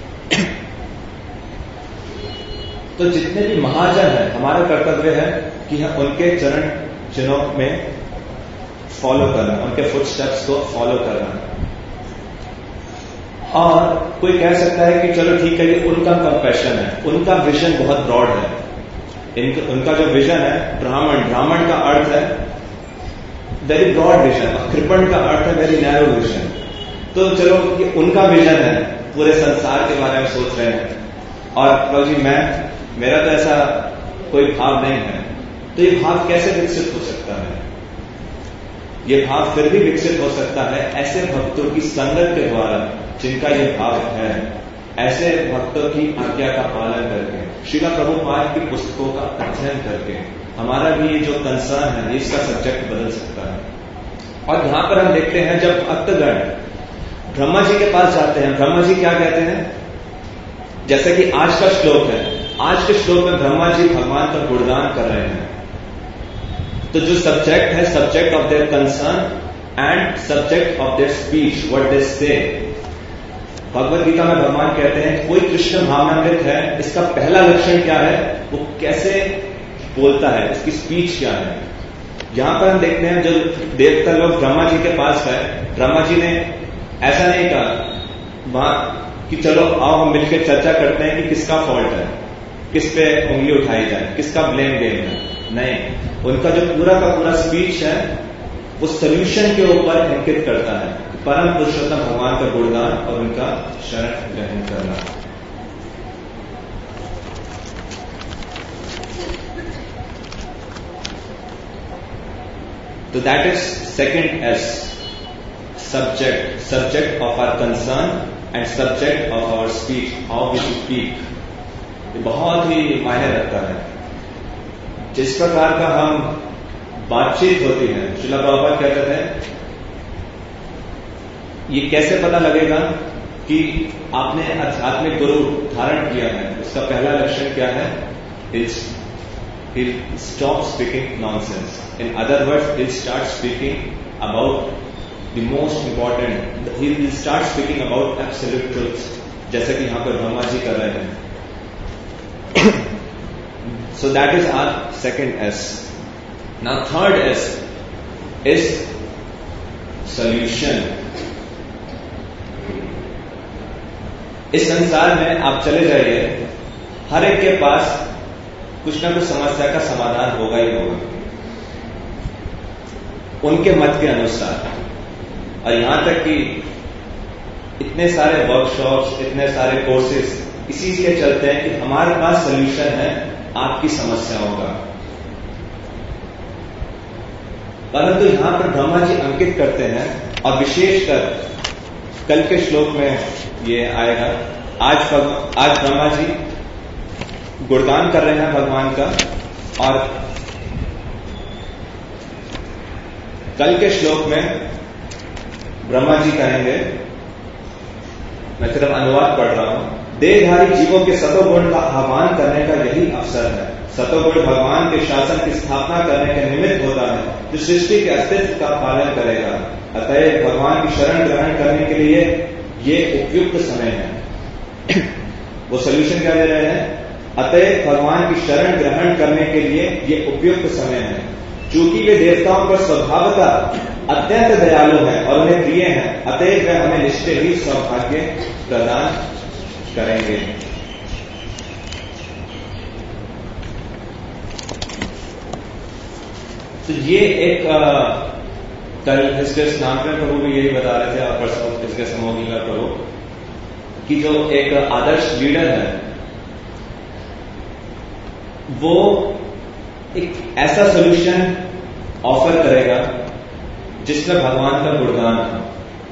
तो जितने भी महाजन हैं, हमारा कर्तव्य है कि हम उनके चरण चिन्हों में फॉलो करना, उनके फुटस्टेप्स को फॉलो करना। और कोई कह सकता है कि चलो ठीक है, ये उनका कंपैशन है, उनका विजन बहुत ब्रॉड है। उनका जो विजन है ब्राह्मण का अर्थ है वेरी ब्रॉड विजन, और कृपण का अर्थ है वेरी नैरो विजन। तो चलो ये उनका विजन है, पूरे संसार के बारे में सोच रहे हैं, और प्रभु जी मेरा तो ऐसा कोई भाव नहीं है। तो ये भाव कैसे विकसित हो सकता है? ये भाव फिर भी विकसित हो सकता है ऐसे भक्तों की संगत के द्वारा जिनका ये भाव है, ऐसे भक्तों की आज्ञा का पालन करके, श्रील प्रभुपाद की पुस्तकों का अध्ययन करके हमारा भी जो कंसर्न है इसका सब्जेक्ट बदल सकता है। और यहां पर हम देखते हैं जब भक्तगण ब्रह्मा जी के पास जाते हैं, ब्रह्मा जी क्या कहते हैं? जैसे कि आज का श्लोक है, आज के श्लोक में ब्रह्मा जी भगवान का गुणगान कर रहे हैं। तो जो सब्जेक्ट है, subject of their concern and subject of their speech, what they say. Bhagavad Gita में भगवान कहते हैं कोई कृष्ण भावनामृत है, इसका पहला लक्षण क्या है, वो कैसे बोलता है, इसकी स्पीच क्या है। यहां पर हम देखते हैं जो देवता लोग ब्रह्मा जी के पास गए, ब्रह्मा जी ने ऐसा नहीं कहा वहां कि चलो आओ हम मिलकर चर्चा करते हैं कि किसका फॉल्ट है, किस पे उंगली उठाई जाए, किसका ब्लेम गेम है। नहीं, उनका जो पूरा का पूरा स्पीच है वो सोल्यूशन के ऊपर अंकित करता है, परम पुरुषोत्तम भगवान का गुणगान और उनका शरण ग्रहण करना। तो that is second S, subject of our concern and subject of our speech, how we speak. ये बहुत ही मायने रखता है। जिस प्रकार का हम बातचीत होती है, श्रील प्रभुपाद कहते थे ये कैसे पता लगेगा कि आपने आध्यात्मिक गुरु धारण किया है, उसका पहला लक्षण क्या है? It's he'll stop speaking nonsense. In other words, he'll start speaking about the most important, he'll start speaking about absolute truths, जैसा कि यहां पर ब्रह्मा जी कर रहे हैं. So that is our second S. Now third S is solution. इस संसार में आप चले जाइए, हर एक के पास कुछ ना कुछ समस्या का समाधान होगा ही होगा, उनके मत के अनुसार. और यहां तक कि इतने सारे वर्कशॉप्स, इतने सारे कोर्सेज इसी के चलते हैं कि हमारे पास सॉल्यूशन है आपकी समस्याओं का. परंतु यहां पर ब्रह्मा जी अंकित करते हैं, और विशेषकर कल के श्लोक में ये आएगा. आज ब्रह्मा जी गुणगान कर रहे हैं भगवान का, और कल के श्लोक में ब्रह्मा जी कहेंगे, मैं सिर्फ अनुवाद पढ़ रहा हूं, देहधारी जीवों के सतोगुण का आह्वान करने का यही अवसर है. सतोगुण भगवान के शासन की स्थापना करने के निमित्त होता है, जो सृष्टि के अस्तित्व का पालन करेगा. अतएव भगवान की शरण ग्रहण करने के लिए ये उपयुक्त समय है. वो सोल्यूशन क्या दे रहे हैं? अतएव भगवान की शरण ग्रहण करने के लिए ये उपयुक्त समय है, चूंकि वे देवताओं पर स्वभावतः अत्यंत दयालु हैं और उन्हें प्रिय हैं. अतएव वे हमें निश्चय ही सौभाग्य प्रदान करेंगे. तो ये एक कल इसके स्नातक प्रभु भी यही बता रहे थे, और परसों इसके समोगिंगा प्रभु, कि जो एक आदर्श लीडर है वो एक ऐसा सोल्यूशन ऑफर करेगा जिसमें भगवान का गुणगान हो.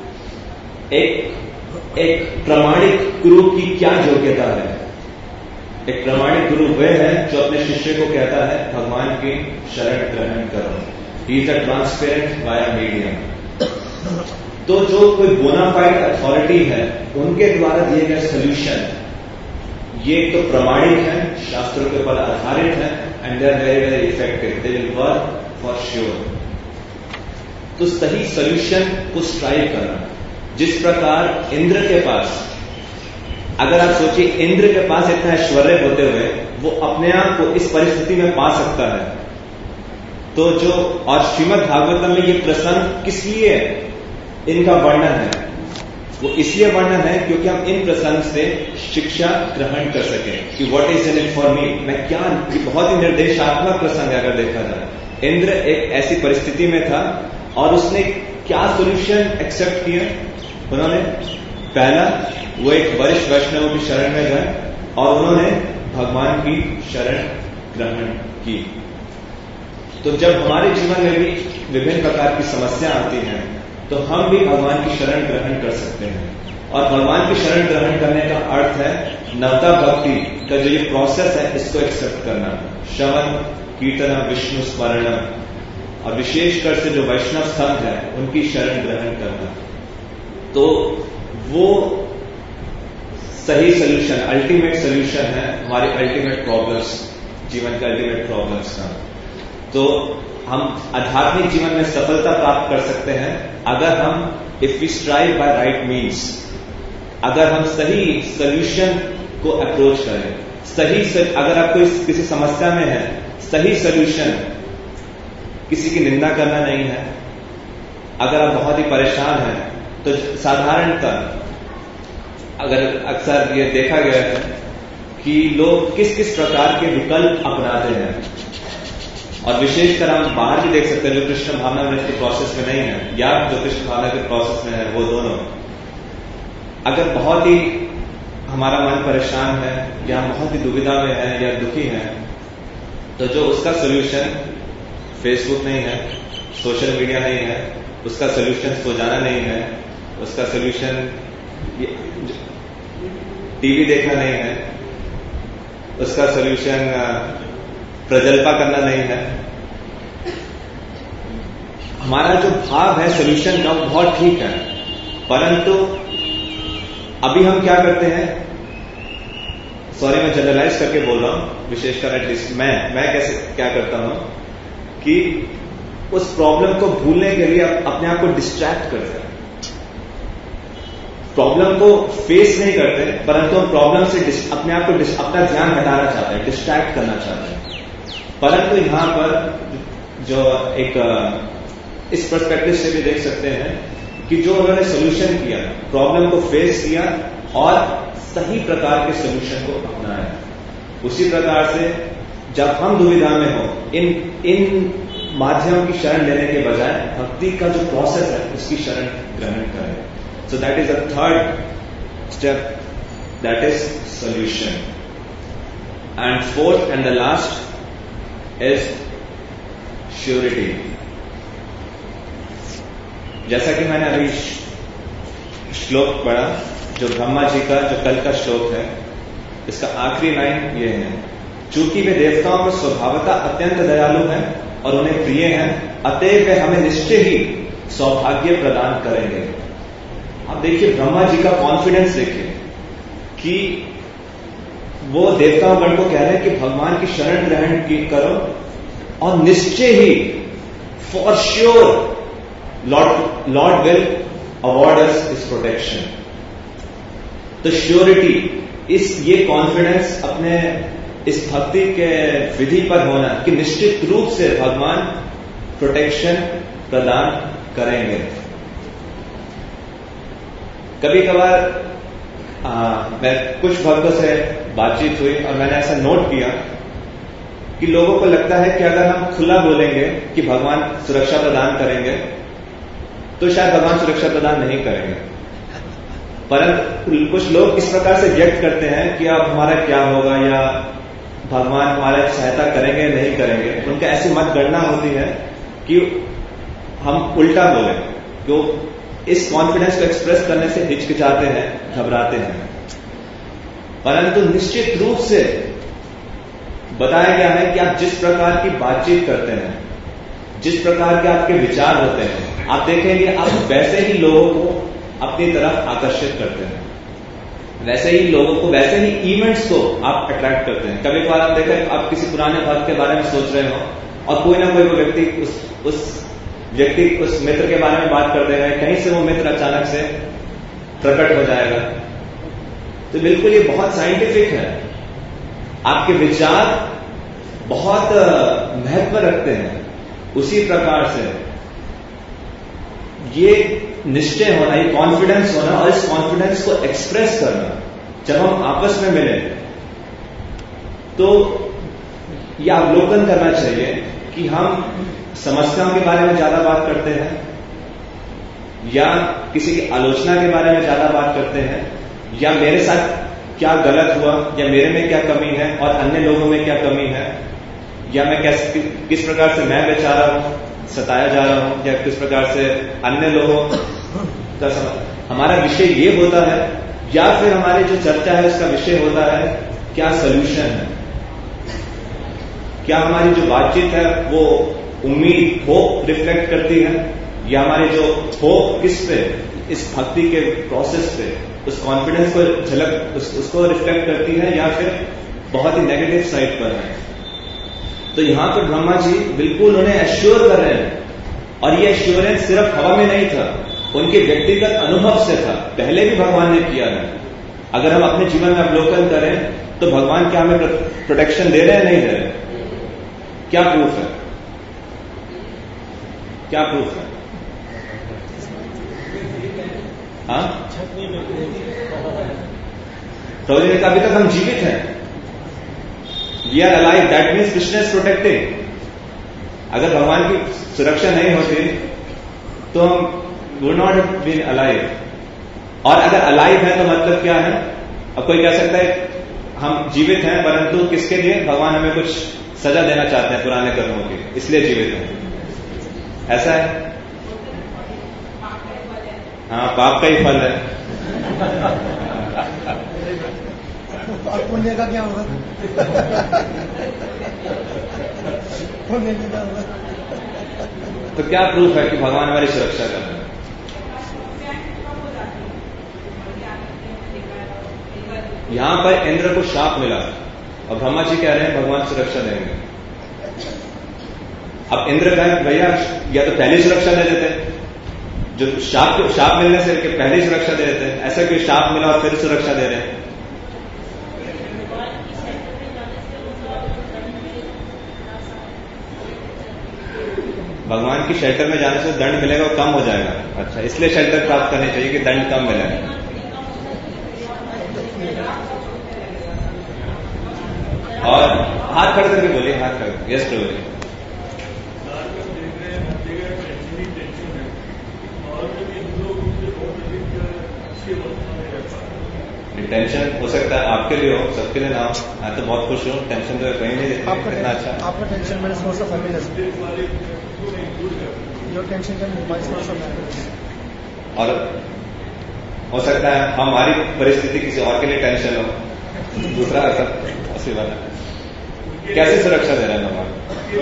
एक प्रामाणिक गुरु की क्या योग्यता है? एक प्रामाणिक गुरु वह है जो अपने शिष्य को कहता है भगवान की शरण ग्रहण करो. He is a transparent via medium. तो जो कोई बोनाफाइड अथॉरिटी है उनके द्वारा दिए गए सोल्यूशन ये तो प्रामाणिक है, शास्त्रों के ऊपर आधारित है, and they are very very effective. They will work for sure. तो सही सोल्यूशन को स्ट्राइव करना. जिस प्रकार इंद्र के पास, अगर आप सोचिए इंद्र के पास इतना ऐश्वर्य होते हुए वो अपने आप को इस परिस्थिति में पा सकता है, तो जो और श्रीमद् भागवतम में ये प्रसंग किस लिए इनका वर्णन है? वो इसलिए वर्णन है क्योंकि हम इन प्रसंग से शिक्षा ग्रहण कर सकें कि what is in it for me. मैं क्या, ये बहुत ही निर्देशात्मक प्रसंग है अगर देखा जाए. इंद्र एक ऐसी परिस्थिति में था और उसने क्या सोल्यूशन एक्सेप्ट किया? उन्होंने पहला, वो एक वरिष्ठ वैष्णव की शरण में गए और उन्होंने भगवान की शरण ग्रहण की. तो जब हमारे जीवन में भी विभिन्न प्रकार की समस्या आती हैं तो हम भी भगवान की शरण ग्रहण कर सकते हैं. और भगवान की शरण ग्रहण करने का अर्थ है नवता भक्ति का जो ये प्रोसेस है इसको एक्सेप्ट करना. श्रवण कीर्तन विष्णु स्मरण, और विशेषकर से जो वैष्णव संत है उनकी शरण ग्रहण करना. तो वो सही सोल्यूशन, अल्टीमेट सोल्यूशन है हमारे अल्टीमेट प्रॉब्लम्स, जीवन के अल्टीमेट प्रॉब्लम्स का. तो हम आध्यात्मिक जीवन में सफलता प्राप्त कर सकते हैं अगर हम, if we strive by right means, अगर हम सही सोल्यूशन को अप्रोच करें. अगर आप कोई किसी समस्या में है, सही सोल्यूशन किसी की निंदा करना नहीं है. अगर आप बहुत ही परेशान हैं तो साधारणतः अगर अक्सर ये देखा गया है कि लोग किस किस प्रकार के विकल्प अपनाते हैं, और विशेषकर हम बाहर भी देख सकते हैं जो कृष्ण भावना वृत्ति प्रोसेस में नहीं है या जो कृष्ण भावना के प्रोसेस में है, वो दोनों. अगर बहुत ही हमारा मन परेशान है या बहुत ही दुविधा में है या दुखी है, तो जो उसका सोल्यूशन फेसबुक नहीं है, सोशल मीडिया नहीं है, उसका सोल्यूशन सो जाना नहीं है, उसका सोल्यूशन टीवी देखना नहीं है, उसका सोल्यूशन प्रजल्पा करना नहीं है. हमारा जो भाव है सोल्यूशन का वो बहुत ठीक है, परंतु अभी हम क्या करते हैं, सॉरी मैं जनरलाइज करके बोल रहा हूं, विशेषकर एटलीस्ट मैं कैसे क्या करता हूं कि उस प्रॉब्लम को भूलने के लिए अपने आप को डिस्ट्रैक्ट करते हैं। प्रॉब्लम को फेस नहीं करते, परंतु हम प्रॉब्लम से अपने आप को अपना ध्यान हटाना चाहते हैं, डिस्ट्रैक्ट करना चाहते हैं। परंतु यहां पर जो एक इस पर्सपेक्टिव से भी देख सकते हैं कि जो उन्होंने सोल्यूशन किया, प्रॉब्लम को फेस किया और सही प्रकार के सोल्यूशन को अपनाया। उसी प्रकार से जब हम दुविधा में हो, इन माध्यम की शरण लेने के बजाय भक्ति का जो प्रोसेस है उसकी शरण ग्रहण करें। So that is the third step, that is solution. And fourth and the last is surety. जैसा कि मैंने अभी श्लोक पढ़ा, जो ब्रह्मा जी का जो कल का श्लोक है, इसका आखिरी लाइन ये है, चूंकि वे देवताओं पर स्वभावतः अत्यंत दयालु हैं और उन्हें प्रिय हैं, अतएव वे हमें निश्चय ही सौभाग्य प्रदान करेंगे। आप देखिए ब्रह्मा जी का कॉन्फिडेंस देखिए कि वो देवताओं गण को कह रहे हैं कि भगवान की शरण ग्रहण करो और निश्चय ही, for sure, Lord will award us his protection. तो श्योरिटी, ये कॉन्फिडेंस अपने इस भक्ति के विधि पर होना कि निश्चित रूप से भगवान प्रोटेक्शन प्रदान करेंगे। कभी कभार मैं कुछ भक्तों से बातचीत हुई और मैंने ऐसा नोट किया कि लोगों को लगता है कि अगर हम खुला बोलेंगे कि भगवान सुरक्षा प्रदान करेंगे तो शायद भगवान सुरक्षा प्रदान नहीं करेंगे। परंतु कुछ लोग इस प्रकार से व्यक्त करते हैं कि अब हमारा क्या होगा, या भगवान हमारा सहायता करेंगे नहीं करेंगे। उनका ऐसी मत गणना होती है कि हम उल्टा बोले, क्यों इस कॉन्फिडेंस को एक्सप्रेस करने से हिचकिचाते हैं, घबराते हैं। परंतु निश्चित रूप से बताया गया है कि आप जिस प्रकार की बातचीत करते हैं, जिस प्रकार के आपके विचार होते हैं, आप देखेंगे आप वैसे ही लोगों को अपनी तरफ आकर्षित करते हैं, वैसे ही लोगों को, वैसे ही इवेंट्स को आप अट्रैक्ट करते हैं। कभी कभार आप देखें, आप किसी पुराने भक्त के बारे में सोच रहे हो और कोई ना कोई वो व्यक्ति उस मित्र के बारे में बात कर देगा, कहीं से वो मित्र अचानक से प्रकट हो जाएगा। तो बिल्कुल ये बहुत साइंटिफिक है। आपके विचार बहुत महत्व रखते हैं। उसी प्रकार से ये निश्चय होना, ये कॉन्फिडेंस होना और इस कॉन्फिडेंस को एक्सप्रेस करना, जब हम आपस में मिले तो यह अवलोकन करना चाहिए कि हम समस्याओं के बारे में ज्यादा बात करते हैं या किसी की आलोचना के बारे में ज्यादा बात करते हैं, या मेरे साथ क्या गलत हुआ, या मेरे में क्या कमी है और अन्य लोगों में क्या कमी है, या मैं किस प्रकार से मैं बेचारा हूं, सताया जा रहा हूं, या किस प्रकार से अन्य लोगों का हमारा विषय ये होता है, या फिर हमारी जो चर्चा है उसका विषय होता है क्या सॉल्यूशन है, क्या हमारी जो बातचीत है वो उम्मीद, होप रिफ्लेक्ट करती है, या हमारी जो होप किस पे, इस भक्ति के प्रोसेस पे, उस कॉन्फिडेंस को झलक उसको रिफ्लेक्ट करती है, या फिर बहुत ही नेगेटिव साइड पर है। तो यहां पर ब्रह्मा जी बिल्कुल उन्हें एश्योर कर रहे हैं, और ये एश्योरेंस सिर्फ हवा में नहीं था, उनके व्यक्तिगत अनुभव से था, पहले भी भगवान ने किया है। अगर हम अपने जीवन में अवलोकन करें तो भगवान क्या हमें प्रोटेक्शन दे रहे हैं, नहीं दे रहे? क्या प्रूफ है? क्या प्रूफ है? हाँ, प्रभु ने कहा अभी तक हम जीवित हैं, we are alive, that means Krishna is protecting. अगर भगवान की सुरक्षा नहीं होती तो हम would not have been alive. और अगर अलाइव है तो मतलब क्या है? अब कोई कह सकता है हम जीवित हैं, परंतु किसके लिए? भगवान हमें कुछ सजा देना चाहते हैं पुराने कर्मों की, इसलिए जीवित हैं, ऐसा है? हाँ, पाप का ही फल है। पुण्य का क्या होगा? पुण्य का क्या होगा? तो क्या प्रूफ है कि भगवान हमारी सुरक्षा कर रहे हैं? यहां पर इंद्र को शाप मिला और ब्रह्मा जी कह रहे हैं भगवान सुरक्षा देंगे। अब इंद्र कहें भैया या तो पहले सुरक्षा दे देते, जो शाप मिलने से पहले ही सुरक्षा दे देते हैं, ऐसा कोई शाप मिला और फिर सुरक्षा दे रहे हैं। भगवान की शेल्टर में जाने से दंड मिलेगा और कम हो जाएगा। अच्छा, इसलिए शेल्टर प्राप्त करनी चाहिए कि दंड कम मिलेगा। और हाथ खड़े करके बोलिए, हाथ खड़े। यस प्रभु जी। टेंशन हो सकता है आपके लिए हो, सबके लिए ना हो। मैं तो बहुत खुश हूँ, टेंशन तो कहीं नहीं देती। कितना अच्छा आपका टेंशन मेरे source of happiness, your tension can be my source of happiness. और हो सकता है हमारी परिस्थिति किसी और के लिए टेंशन हो, दूसरा ऐसा ऐसी बात है। कैसे सुरक्षा दे रहे हैं भगवान?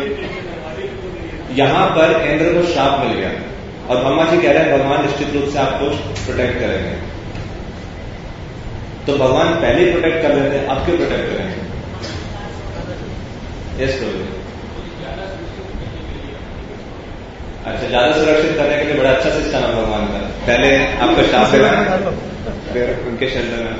यहां पर इंद्र को शाप मिल गया और ब्रह्मा जी कह रहे हैं भगवान निश्चित रूप से आपको प्रोटेक्ट करेंगे। तो भगवान पहले ही प्रोटेक्ट कर लेते हैं, अब क्यों प्रोटेक्ट करेंगे? यस प्रभु। अच्छा, ज्यादा सुरक्षित करने के लिए बड़ा अच्छा सिस्टम है भगवान का। पहले आपको शाप देगा, फिर उनके शेल्टर में।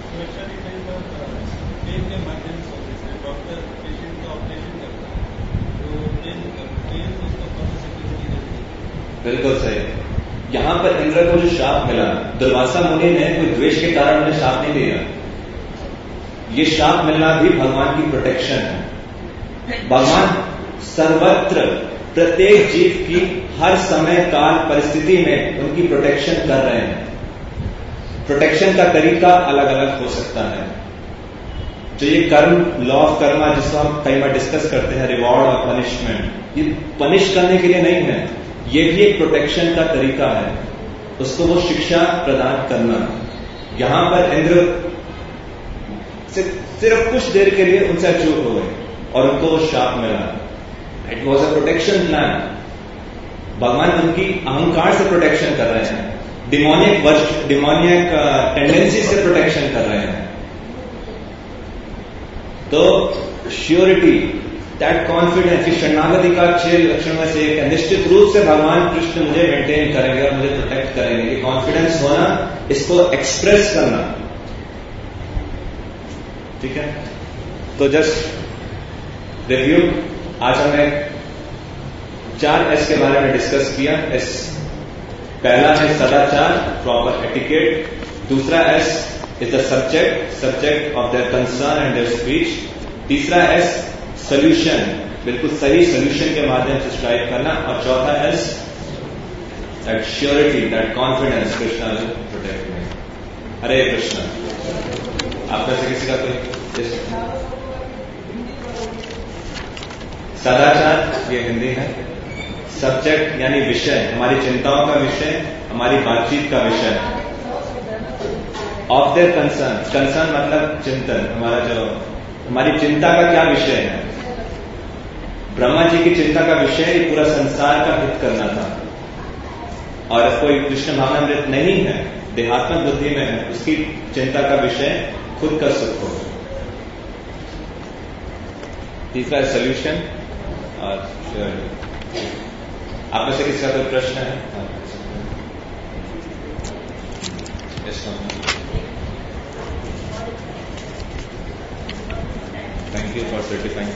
बिल्कुल सही। यहां पर इंद्र को जो शाप मिला, दुर्वासा मुनि ने कोई द्वेष के कारण उन्हें शाप नहीं दिया। ये शाप मिलना भी भगवान की प्रोटेक्शन है। भगवान सर्वत्र प्रत्येक जीव की हर समय काल परिस्थिति में उनकी प्रोटेक्शन कर रहे हैं। प्रोटेक्शन का तरीका अलग अलग हो सकता है। जो ये कर्म, लॉ ऑफ कर्मा जिसको हम कई बार डिस्कस करते हैं, रिवॉर्ड और पनिशमेंट, ये पनिश करने के लिए नहीं है, ये भी एक प्रोटेक्शन का तरीका है। उसको वो शिक्षा प्रदान करना। यहां पर इंद्र सिर्फ कुछ देर के लिए उनसे अचूक हो गए और उनको वो शाप मिला। It was a protection plan. भगवान उनकी अहंकार से प्रोटेक्शन कर रहे हैं, डिमोनियक टेंडेंसी से प्रोटेक्शन कर रहे हैं। तो श्योरिटी, दैट कॉन्फिडेंस, कि शरणागति का 6 लक्षण में से एक है। निश्चित रूप से भगवान कृष्ण मुझे मेंटेन करेंगे और मुझे प्रोटेक्ट करेंगे। ये कॉन्फिडेंस होना, इसको एक्सप्रेस करना, ठीक है। तो जस्ट रिव्यू, आज हमने 4 एस के बारे में डिस्कस किया। एस पहला है सदाचार, प्रॉपर एटिकेट। दूसरा S is the subject of their concern and their speech. तीसरा एस सोल्यूशन, बिल्कुल सही सोल्यूशन के माध्यम से स्ट्राइव करना। और चौथा S that surety, that confidence, Krishna will protect me. Hare Krishna. आप में से किसी का कोई? सदाचार, ये हिंदी है। सब्जेक्ट यानी विषय, हमारी चिंताओं का विषय, हमारी बातचीत का विषय। ऑफ देयर कंसर्न मतलब चिंतन, हमारा जो हमारी चिंता का क्या विषय है। ब्रह्मा जी की चिंता का विषय पूरा संसार का हित करना था। और कोई कृष्ण भावनामृत नहीं है, देहात्मक बुद्धि में है, उसकी चिंता का विषय खुद का सुख हो। तीसरा है सोल्यूशन और श्योरिटी। आप में से किसी का कोई प्रश्न है? Thank you for certifying.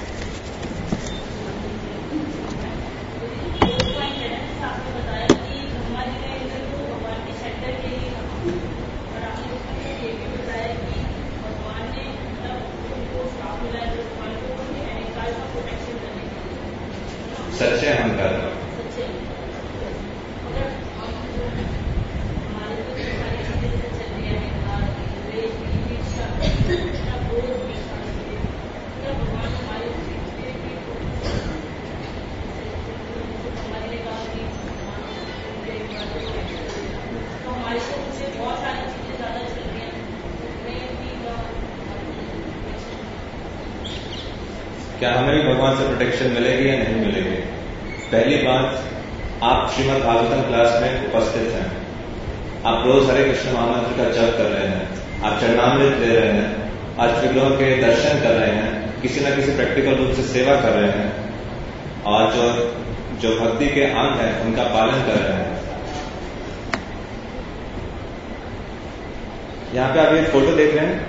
सच्चे अहंकार का क्या हमें भी भगवान से प्रोटेक्शन मिलेगी या नहीं मिलेगी? पहली बात, आप श्रीमद् भागवतम क्लास में उपस्थित हैं, आप रोज हरे कृष्ण महामंत्र का जप कर रहे हैं, आप चरणामृत ले रहे हैं, आज विग्रहों के दर्शन कर रहे हैं, किसी न किसी प्रैक्टिकल रूप से सेवा कर रहे हैं, और जो भक्ति के अंग है उनका पालन कर रहे हैं। यहां पे आप ये फोटो देख रहे हैं,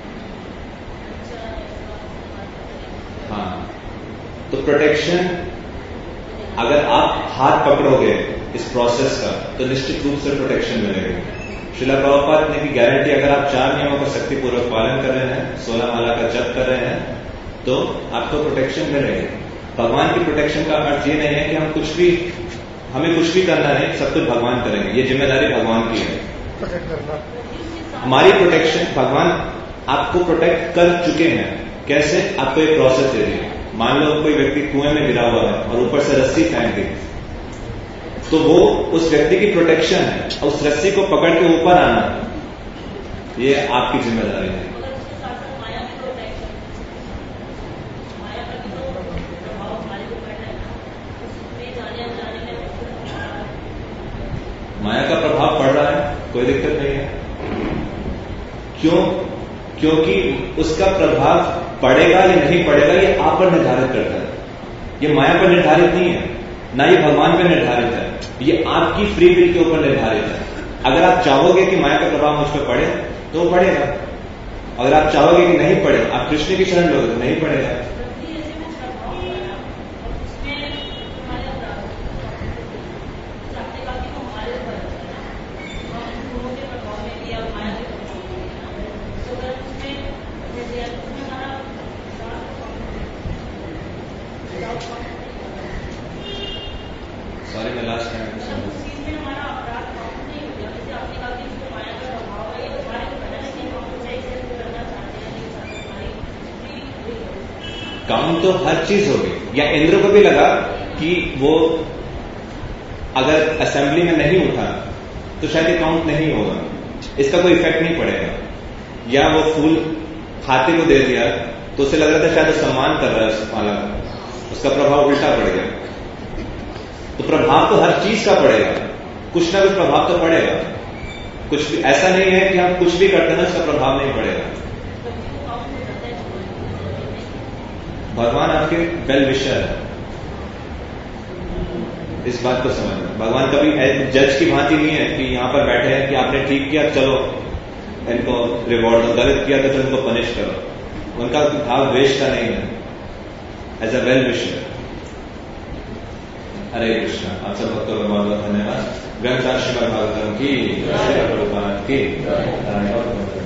हाँ, तो प्रोटेक्शन अगर आप हाथ पकड़ोगे इस प्रोसेस का तो निश्चित रूप से प्रोटेक्शन मिलेगी। श्रीला प्रभुपाद ने की गारंटी, अगर आप 4 नियमों का शक्तिपूर्वक पालन कर रहे हैं, 16 माला का जप कर रहे हैं, तो आपको प्रोटेक्शन मिलेगी। भगवान की प्रोटेक्शन का अर्थ ये नहीं है कि हमें कुछ भी करना नहीं, सब कुछ भगवान करेंगे, ये जिम्मेदारी भगवान की है। प्रोटेक्ट करना हमारी प्रोटेक्शन, भगवान आपको प्रोटेक्ट कर चुके हैं। कैसे? आपको एक प्रोसेस दे दी। मान लो कोई व्यक्ति कुएं में गिरा हुआ है और ऊपर से रस्सी फेंक दी, तो वो उस व्यक्ति की प्रोटेक्शन है, और उस रस्सी को पकड़ के ऊपर आना, ये आपकी जिम्मेदारी है। माया का प्रभाव पड़ रहा है, कोई दिक्कत नहीं है। क्यों? क्योंकि उसका प्रभाव पड़ेगा या नहीं पड़ेगा ये आप पर निर्धारित करता है। ये माया पर निर्धारित नहीं है, ना ये भगवान पर निर्धारित है, ये आपकी फ्री विल के ऊपर निर्धारित है। अगर आप चाहोगे कि माया का प्रभाव मुझ पर पड़े तो वो पड़ेगा, अगर आप चाहोगे कि नहीं पड़े, आप कृष्ण की शरण लोगे तो नहीं पड़ेगा। सॉरी, मैं लास्ट टाइम काउंट तो हर चीज होगी। या इंद्र को भी लगा कि वो अगर असेंबली में नहीं उठा तो शायद ये काउंट नहीं होगा, इसका कोई इफेक्ट नहीं पड़ेगा। या वो फूल खाते को दे दिया तो उसे लग रहा था शायद वो सम्मान कर रहा है उस माला का, उसका प्रभाव उल्टा पड़ गया। तो प्रभाव तो हर चीज का पड़ेगा, कुछ ना कुछ प्रभाव तो पड़ेगा। कुछ भी ऐसा नहीं है कि हम कुछ भी करते हैं उसका प्रभाव नहीं पड़ेगा। भगवान आपके वेल विशर है, इस बात को समझना। भगवान कभी जज की भांति नहीं है कि यहां पर बैठे हैं कि आपने ठीक किया चलो इनको रिवॉर्ड दो, गलत किया तो चलो इनको पनिश करो। उनका भाव द्वेष का नहीं है, as a well wisher. Hare Krishna. आप सब भक्तों का बहुत बहुत धन्यवाद। ग्रंथ श्रीमद् भागवतम की, श्रील प्रभुपाद की।